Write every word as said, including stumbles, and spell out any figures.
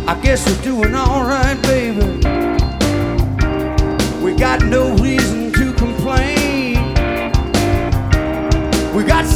I guess we're doing alright, baby. We got no reason to complain. We got